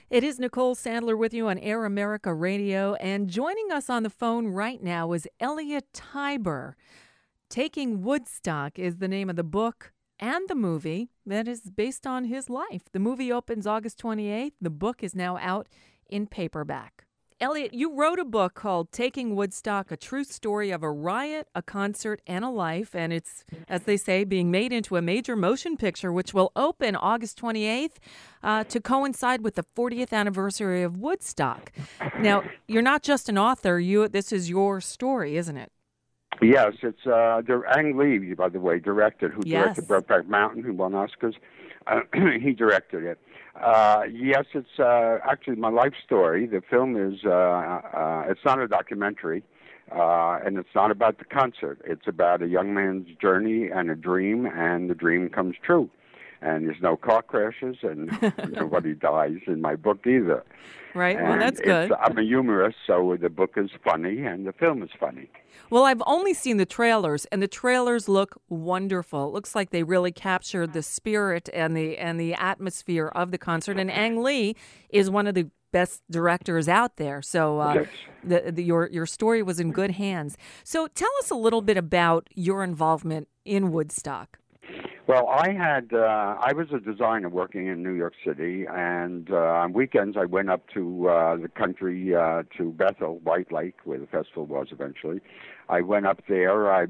It is Nicole Sandler with you on Air America Radio, and joining us on the phone right now is Elliot Tiber. Taking Woodstock is the name of the book and the movie that is based on his life. The movie opens August 28th. The book is now out in paperback. Elliot, you wrote a book called Taking Woodstock, a true story of a riot, a concert, and a life. And it's, as they say, being made into a major motion picture, which will open August 28th to coincide with the 40th anniversary of Woodstock. Now, you're not just an author. This is your story, isn't it? Yes, it's Ang Lee, by the way, directed, who directed Brokeback Mountain, who won Oscars. He directed it. Yes, it's actually my life story. The film is, it's not a documentary, and it's not about the concert. It's about a young man's journey and a dream, and the dream comes true. And there's no car crashes, and nobody dies in my book either. Right, and well, that's good. I'm a humorist, so the book is funny, and the film is funny. Well, I've only seen the trailers, and the trailers look wonderful. It looks like they really captured the spirit and the atmosphere of the concert. And Ang Lee is one of the best directors out there. So your story was in good hands. So tell us a little bit about your involvement in Woodstock. Well, I was a designer working in New York City, and on weekends I went up to the country, to Bethel, White Lake, where the festival was eventually. I went up there.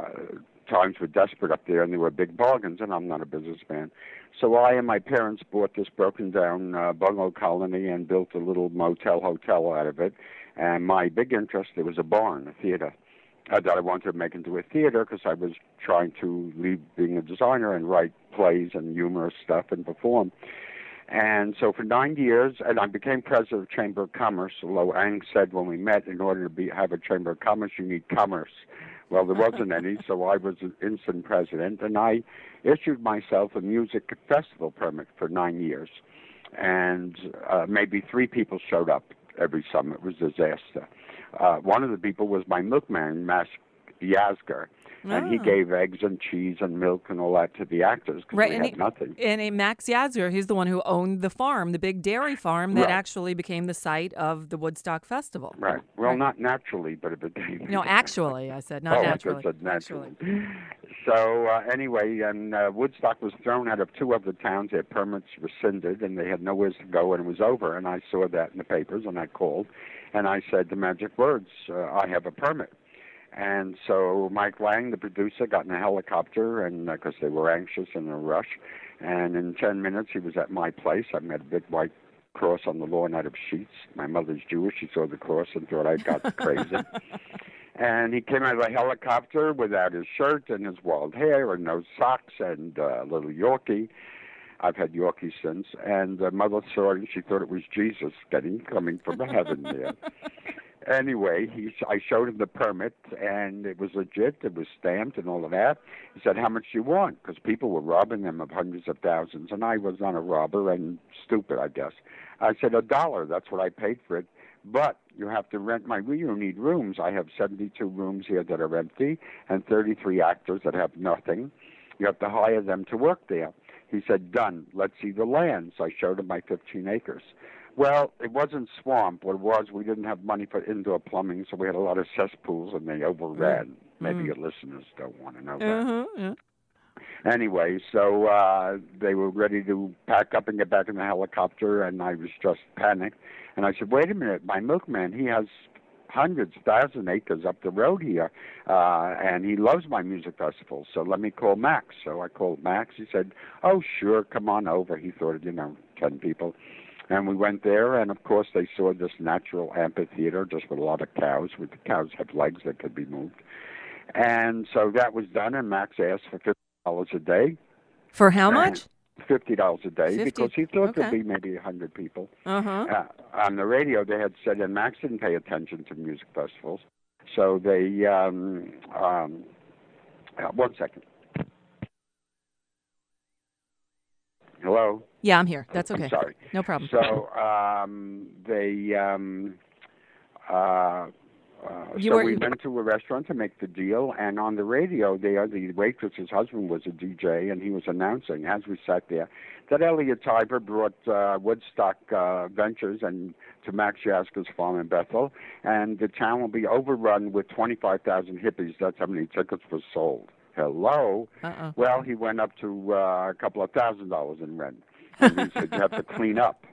Times were desperate up there, and there were big bargains, and I'm not a businessman. So I and my parents bought this broken-down bungalow colony and built a little motel hotel out of it. And my big interest, there was a barn, a theater. That I wanted to make into a theater because I was trying to leave being a designer and write plays and humorous stuff and perform. And so for 9 years, and I became president of Chamber of Commerce, although Ang said when we met, in order to have a Chamber of Commerce, you need commerce. Well, there wasn't any, so I was an instant president, and I issued myself a music festival permit for 9 years. And maybe 3 people showed up every summer. It was a disaster. One of the people was my milkman, Max Yasgur, and he gave eggs and cheese and milk and all that to the actors because they had nothing. And Max Yasgur, he's the one who owned the farm, the big dairy farm that actually became the site of the Woodstock Festival. Right. Well, not naturally, but it became. No, actually, I said not naturally. I said naturally. So anyway, and Woodstock was thrown out of 2 other towns. Their permits rescinded, and they had nowhere to go, and it was over. And I saw that in the papers, and I called. And I said the magic words, I have a permit. And so Mike Lang, the producer, got in a helicopter, and because they were anxious and in a rush. And in 10 minutes, he was at my place. I met a big white cross on the lawn out of sheets. My mother's Jewish. She saw the cross and thought I got crazy. And he came out of the helicopter without his shirt and his wild hair and no socks and a little Yorkie. I've had Yorkies since, and Mother saw it, and she thought it was Jesus coming from heaven there. Anyway, I showed him the permit, and it was legit. It was stamped and all of that. He said, how much do you want? Because people were robbing them of hundreds of thousands, and I was not a robber and stupid, I guess. I said, $1. That's what I paid for it. But you have to rent you need rooms. I have 72 rooms here that are empty and 33 actors that have nothing. You have to hire them to work there. He said, done. Let's see the land. So I showed him my 15 acres. Well, it wasn't swamp. What it was, we didn't have money for indoor plumbing, so we had a lot of cesspools, and they overran. Maybe your listeners don't want to know that. Anyway, so they were ready to pack up and get back in the helicopter, and I was just panicked. And I said, wait a minute, my milkman, he has hundreds, 1,000 acres up the road here, and he loves my music festival, so let me call Max. So I called Max. He said, oh, sure, come on over. He thought, 10 people. And we went there, and of course they saw this natural amphitheater just with a lot of cows. The cows have legs that could be moved. And so that was done, and Max asked for $50 a day. For how much? $50 a day, because he thought there'd be maybe 100 people. On the radio, they had said, and Max didn't pay attention to music festivals, so they, 1 second. Hello? Yeah, I'm here. That's okay. I'm sorry. No problem. So they We went to a restaurant to make the deal, and on the radio there, the waitress's husband was a DJ, and he was announcing as we sat there that Elliot Tiber brought Woodstock Ventures and to Max Yasker's farm in Bethel, and the town will be overrun with 25,000 hippies. That's how many tickets were sold. Hello? Well, he went up to a couple of $1,000s in rent, and he said you have to clean up.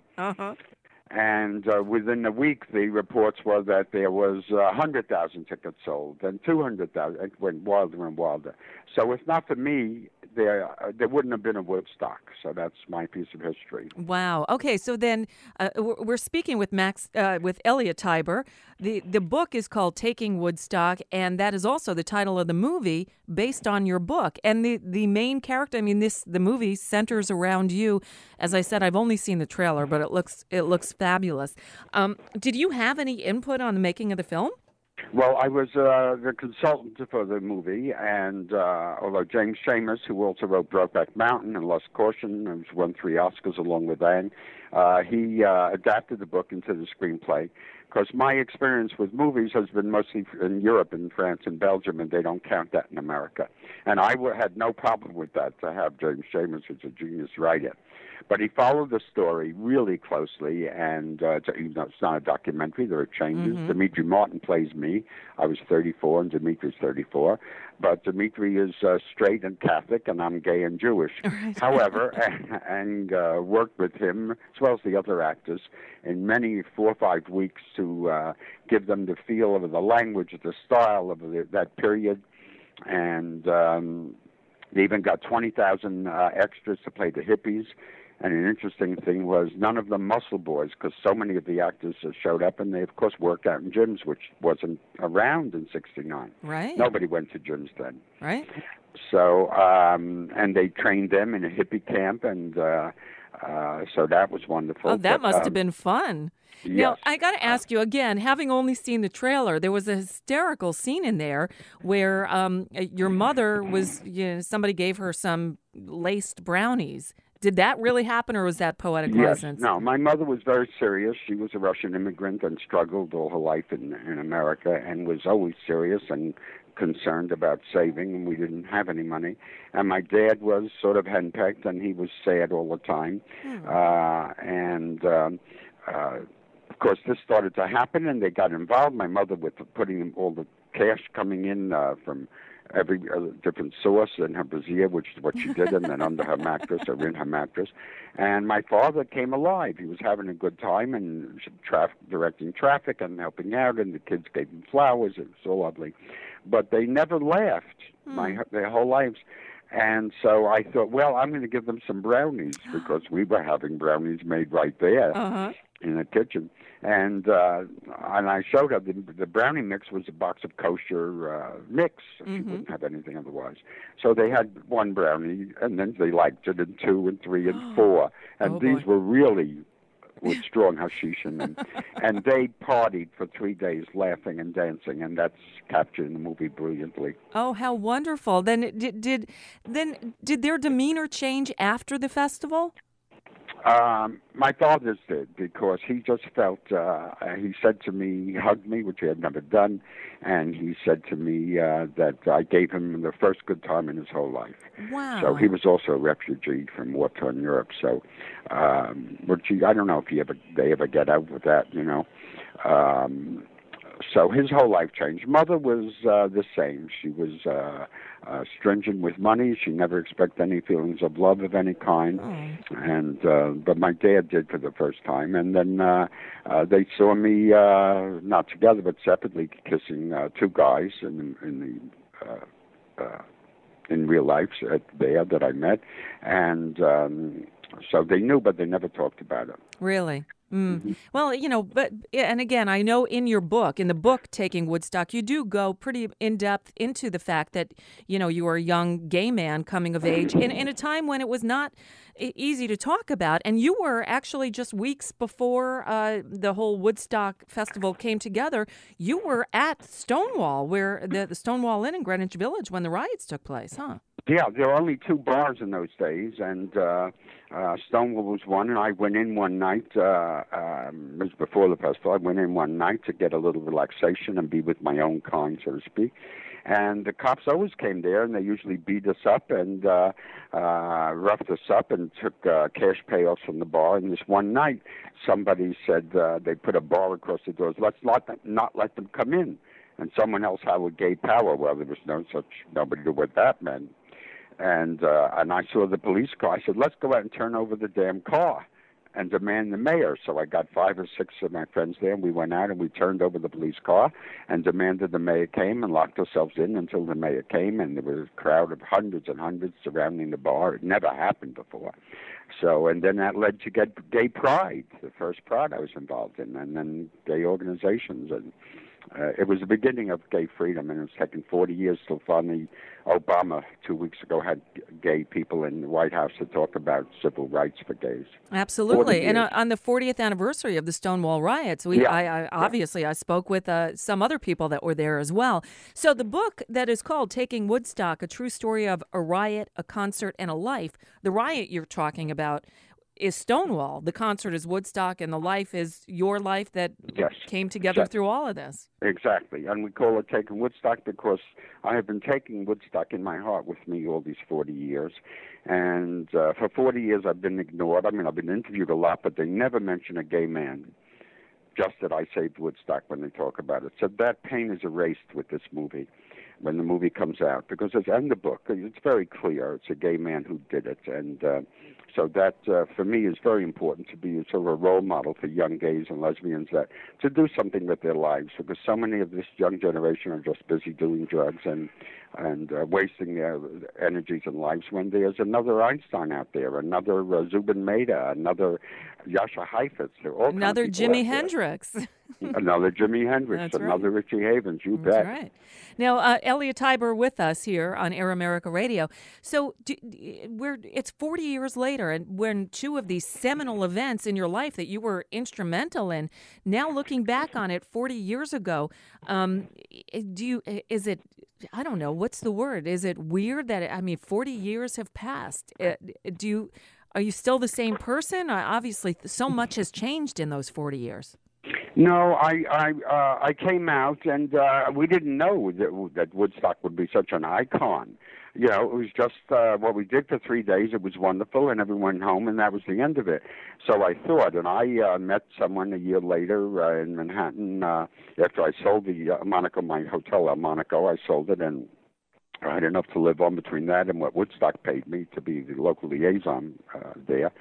And within a week, the reports were that there was 100,000 tickets sold, and 200,000. It went wilder and wilder. So if not for me, there wouldn't have been a Woodstock. So that's my piece of history. Wow. Okay. So then we're speaking with with Elliot Tiber. The book is called Taking Woodstock, and that is also the title of the movie based on your book. And the main character, I mean, the movie centers around you. As I said, I've only seen the trailer, but it looks fabulous. Did you have any input on the making of the film? Well, I was the consultant for the movie, and although James Schamus, who also wrote Brokeback Mountain and Lost Caution, who's won 3 Oscars along with Anne, he adapted the book into the screenplay. Because my experience with movies has been mostly in Europe, in France and Belgium, and they don't count that in America. And I had no problem with that, to have James Schamus, who's a genius writer. But he followed the story really closely, and it's not a documentary. There are changes. Dimitri Martin plays me. I was 34, and Dimitri's 34. But Dimitri is straight and Catholic, and I'm gay and Jewish. Right. However, and worked with him, as well as the other actors, in many 4 or 5 weeks to give them the feel of the language, the style of that period. And they even got 20,000 extras to play the hippies. And an interesting thing was none of them muscle boys, because so many of the actors showed up, and they, of course, worked out in gyms, which wasn't around in '69. Right. Nobody went to gyms then. Right. So, and they trained them in a hippie camp, and so that was wonderful. Oh, that must have been fun. Yes. Now, I got to ask you again, having only seen the trailer, there was a hysterical scene in there where your mother was, somebody gave her some laced brownies. Did that really happen, or was that poetic license? No, my mother was very serious. She was a Russian immigrant and struggled all her life in America, and was always serious and concerned about saving, and we didn't have any money. And my dad was sort of henpecked, and he was sad all the time. Of course, this started to happen, and they got involved. My mother, with putting all the cash coming in from every different source in her brassiere, which is what she did, and then under her mattress or in her mattress. And my father came alive. He was having a good time and directing traffic and helping out, and the kids gave him flowers. It was so lovely. But they never laughed their whole lives. And so I thought, well, I'm going to give them some brownies, because we were having brownies made right there in the kitchen. And I showed her the brownie mix was a box of kosher mix. She wouldn't have anything otherwise. So they had 1 brownie, and then they liked it in 2 and 3 and 4. And these were really with strong hashish in them. And they partied for 3 days laughing and dancing, and that's captured in the movie brilliantly. Oh, how wonderful. Then did their demeanor change after the festival? My father's did, because he just felt, he said to me, he hugged me, which he had never done, and he said to me that I gave him the first good time in his whole life. Wow. So he was also a refugee from war-torn Europe, so, which I don't know if they ever get out with that, So his whole life changed. Mother was the same. She was stringent with money. She never expected any feelings of love of any kind. And but my dad did for the first time. And then they saw me not together but separately kissing 2 guys in real life there that I met. And so they knew, but they never talked about it. Really? Well, and again, I know in the book, Taking Woodstock, you do go pretty in-depth into the fact that, you were a young gay man coming of age in a time when it was not easy to talk about. And you were actually just weeks before the whole Woodstock Festival came together, you were at Stonewall, where the Stonewall Inn in Greenwich Village when the riots took place, huh? Yeah, there were only two bars in those days, and Stonewall was one, and I went in one night, it was before the festival, I went in one night to get a little relaxation and be with my own kind, so to speak. And the cops always came there, and they usually beat us up and roughed us up and took cash payoffs from the bar. And this one night, somebody said they put a bar across the doors, let's not let them come in. And someone else had a gay power. Well, there was nobody knew what that meant. And I saw the police car. I said, let's go out and turn over the damn car and demand the mayor. So I got 5 or 6 of my friends there, and we went out and we turned over the police car and demanded the mayor came, and locked ourselves in until the mayor came. And there was a crowd of hundreds and hundreds surrounding the bar. It never happened before. So, and then that led to get Gay Pride, the first Pride I was involved in, and then gay organizations. And it was the beginning of gay freedom, and it's taken 40 years till finally Obama 2 weeks ago had gay people in the White House to talk about civil rights for gays. Absolutely. And on the 40th anniversary of the Stonewall riots, I spoke with some other people that were there as well. So the book that is called Taking Woodstock, A True Story of a Riot, a Concert, and a Life, the riot you're talking about is Stonewall. The concert is Woodstock, and the life is your life that came together through all of this. Exactly. And we call it Taking Woodstock because I have been taking Woodstock in my heart with me all these 40 years. And for 40 years I've been ignored. I mean, I've been interviewed a lot, but they never mention a gay man. Just that I saved Woodstock when they talk about it. So that pain is erased with this movie when the movie comes out, because it's in the book. It's very clear. It's a gay man who did it. And so that, for me, is very important to be sort of a role model for young gays and lesbians to do something with their lives, because so many of this young generation are just busy doing drugs and wasting their energies and lives, when there's another Einstein out there, another Zubin Mehta, another Jascha Heifetz. Another Jimi Hendrix. Another Jimi Hendrix, another Richie Havens, you bet. That's right. Now, Elia Tiber with us here on Air America Radio. So it's 40 years later, and when two of these seminal events in your life that you were instrumental in, now looking back on it 40 years ago, is it, I don't know, what's the word? Is it weird that, 40 years have passed? Are you still the same person? Obviously, so much has changed in those 40 years. No, I came out, and we didn't know that Woodstock would be such an icon. You know, it was just what we did for 3 days. It was wonderful, and everyone went home, and that was the end of it. So I thought, and I met someone a year later in Manhattan after I sold the Monaco, my hotel at Monaco. I sold it, and I had enough to live on between that and what Woodstock paid me to be the local liaison there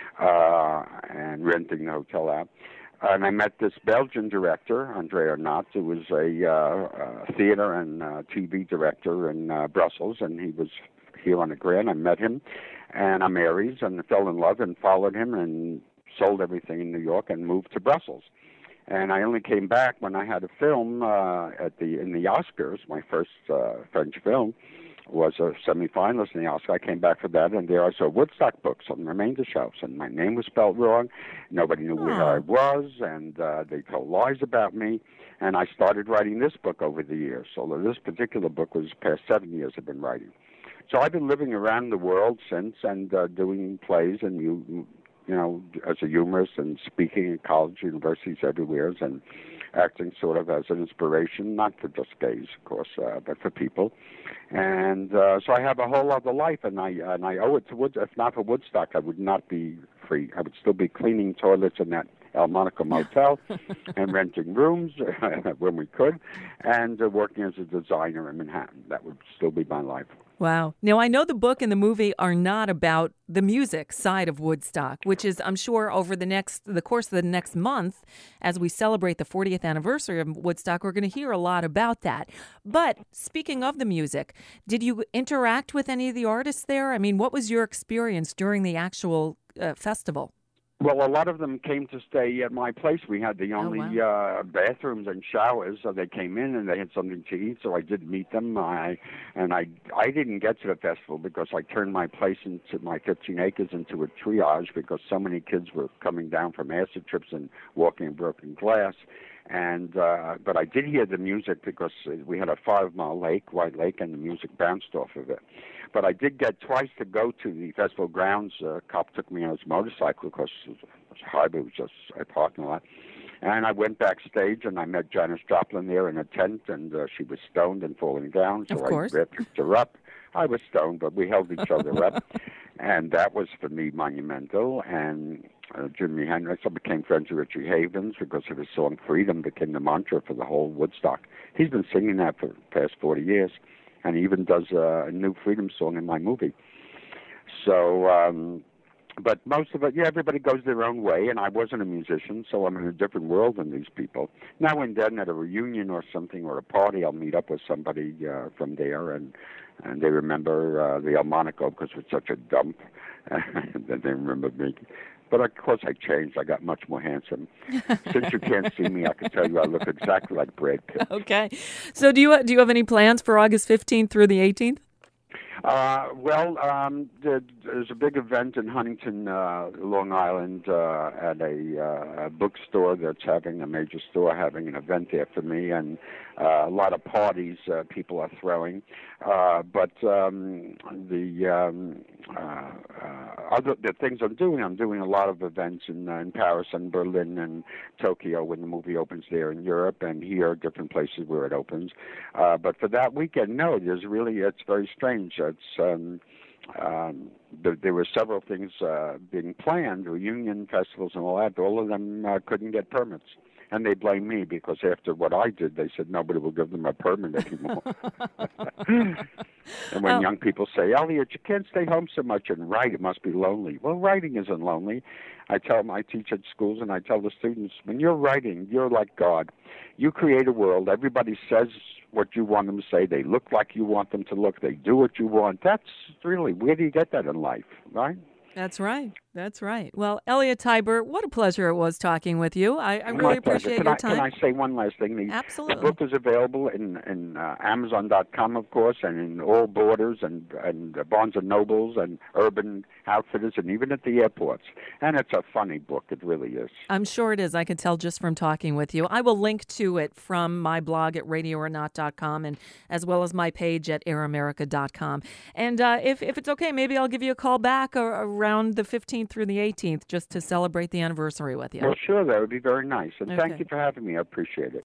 and renting the hotel out. And I met this Belgian director, André Arnault, who was a theater and TV director in Brussels, and he was here on the Grand. I met him, and I'm Aries, and I fell in love and followed him and sold everything in New York and moved to Brussels. And I only came back when I had a film in the Oscars. My first French film was a semi-finalist in the Oscar. I came back for that, and there I saw Woodstock books on the remainder shelves, and my name was spelled wrong. Nobody knew where I was, and they told lies about me. And I started writing this book over the years. So this particular book was past 7 years I've been writing. So I've been living around the world since, and doing plays and you know, as a humorist and speaking in college, universities everywhere, and acting sort of as an inspiration, not for just gays, of course, but for people. And so I have a whole other life, and I owe it to Woodstock. If not for Woodstock, I would not be free. I would still be cleaning toilets in that El Monaco motel and renting rooms when we could, and working as a designer in Manhattan. That would still be my life. Wow. Now, I know the book and the movie are not about the music side of Woodstock, which is, I'm sure, over the course of the next month, as we celebrate the 40th anniversary of Woodstock, we're going to hear a lot about that. But speaking of the music, did you interact with any of the artists there? I mean, what was your experience during the actual festival? Well, a lot of them came to stay at my place. We had the only bathrooms and showers, so they came in and they had something to eat. So I did meet them. I didn't get to the festival because I turned my place into my 15 acres into a triage because so many kids were coming down from acid trips and walking in broken glass. And but I did hear the music because we had a 5-mile lake, White Lake, and the music bounced off of it. But I did get twice to go to the festival grounds. A cop took me on his motorcycle because it was a highway, it was just a parking lot. And I went backstage and I met Janis Joplin there in a tent, and she was stoned and falling down. So Of course. I picked her up. I was stoned, but we held each other up. And that was, for me, monumental. And Jimi Hendrix, I became friends with Richie Havens because of his song Freedom became the mantra for the whole Woodstock. He's been singing that for the past 40 years. And he even does a new Freedom song in my movie. So, but most of it, yeah, everybody goes their own way, and I wasn't a musician, so I'm in a different world than these people. Now and then at a reunion or something or a party, I'll meet up with somebody from there, and they remember the Delmonico because it's such a dump, and then they remember me. But of course I changed. I got much more handsome. Since you can't see me, I can tell you I look exactly like Brad Pitt. Okay. So do you have any plans for August 15th through the 18th? There's a big event in Huntington, Long Island, at a bookstore that's having a major store having an event there for me, and a lot of parties people are throwing. But the things I'm doing a lot of events in Paris and Berlin and Tokyo when the movie opens there in Europe, and here different places where it opens. But for that weekend, no, it's very strange. There were several things being planned, reunion festivals and all that. All of them couldn't get permits. And they blame me because after what I did, they said nobody will give them a permit anymore. And when young people say, Elliot, you can't stay home so much and write, it must be lonely. Well, writing isn't lonely. I teach at schools, and I tell the students, when you're writing, you're like God. You create a world. Everybody says what you want them to say. They look like you want them to look. They do what you want. That's really, where do you get that in life, right? That's right. That's right. Well, Elliot Tiber, what a pleasure it was talking with you. I really appreciate your time. Can I say one last thing? Absolutely. The book is available in Amazon.com, of course, and in all Borders and Barnes & Nobles and Urban Outfitters and even at the airports. And it's a funny book. It really is. I'm sure it is. I can tell just from talking with you. I will link to it from my blog at radioornot.com and as well as my page at airamerica.com. And if it's okay, maybe I'll give you a call back around the 15th through the 18th just to celebrate the anniversary with you. Well, sure, that would be very nice. And Okay. thank you for having me. I appreciate it.